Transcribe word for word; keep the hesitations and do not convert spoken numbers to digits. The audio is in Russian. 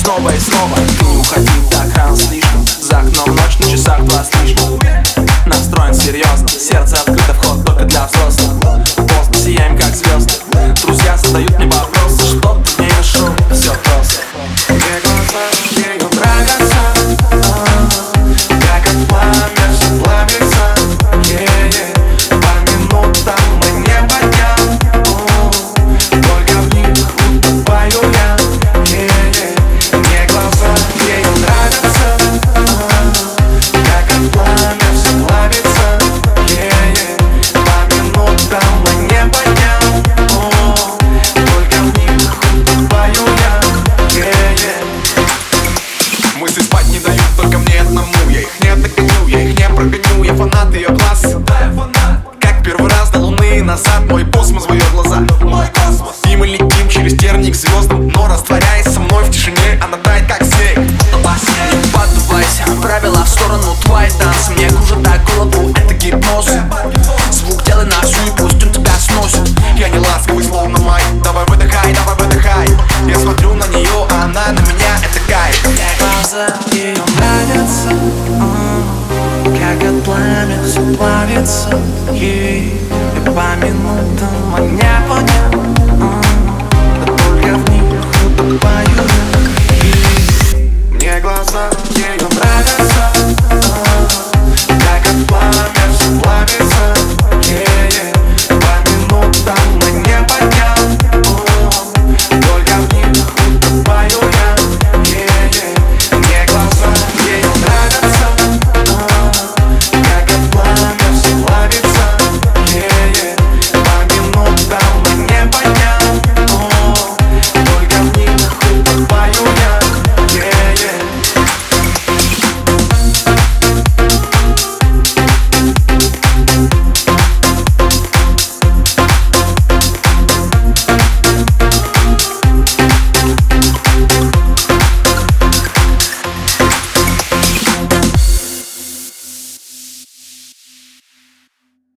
снова и снова. Ты не уходи так рано слишком, за окном ночь, на часах два с лишним. Настроен серьезно, сердце открыто, вход только для взрослых. Поздно сияем как звезды, друзья задают мне вопросы, что ты не нашел, все просто. Где глаза ее драгоценны, как от пламя все плавится. Yeah-yeah. По минутам мы не подням, только в них будто пою я. Yeah-yeah. Мне глаза ее драгоценны, как от пламя все плавится. Yeah-yeah. По минутам мы не подням, только в них будто пою я. Yeah-yeah. Мысли спать не дают только мне одному. Я их не догоню, я их не прогоню. Я фанат ее глаз, да, я фанат. Как первый раз до луны назад мой космос в ее глаза. Мой космос. И мы летим через терник к звездам, но растворяясь со мной в тишине, она